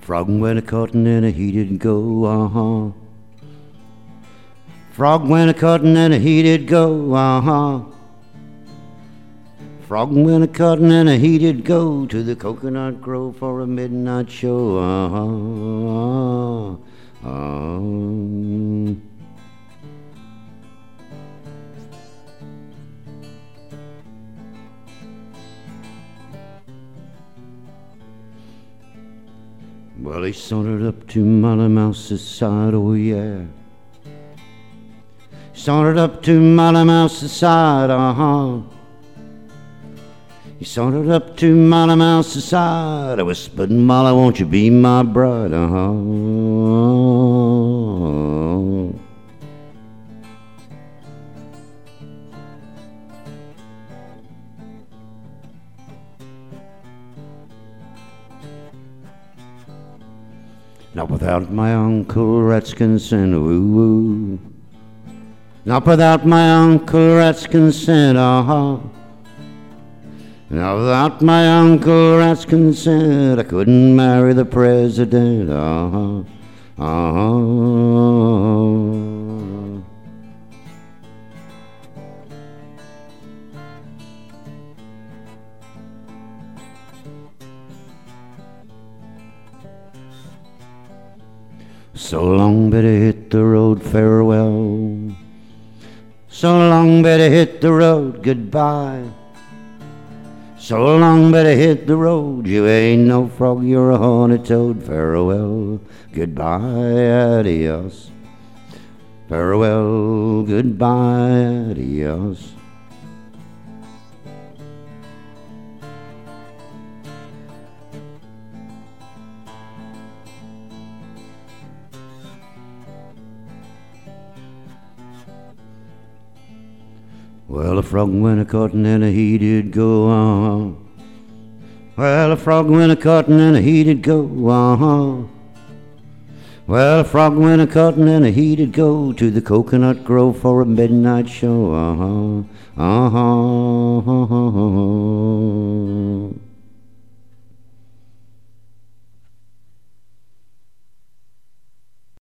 Frog went a-cuttin' and he did go, uh-huh. Frog went a-cuttin' and he did go, uh-huh. Frog went a-cuttin' and he did go to the coconut grove for a midnight show, Well, he sauntered up to Molly Mouse's side, oh yeah. Sauntered up to Molly Mouse's side, uh-huh. He sauntered up to Molly Mouse's side. I whispered, Molly, won't you be my bride, uh-huh. Not without my Uncle Rat's consent, woo-woo. Not without my Uncle Rat's consent, uh-huh. Not without my Uncle Rat's consent, I couldn't marry the president, uh-huh, uh-huh. So long, better hit the road, farewell. So long, better hit the road, goodbye. So long, better hit the road. You ain't no frog, you're a horny toad. Farewell, goodbye, adios. Farewell, goodbye, adios. Well, a frog went a-cuttin' and he did go, uh-huh. Well, a frog went a-cuttin' and he did go, uh-huh. Well, a frog went a-cuttin' and he did go to the coconut grove for a midnight show, uh-huh, uh-huh, uh-huh.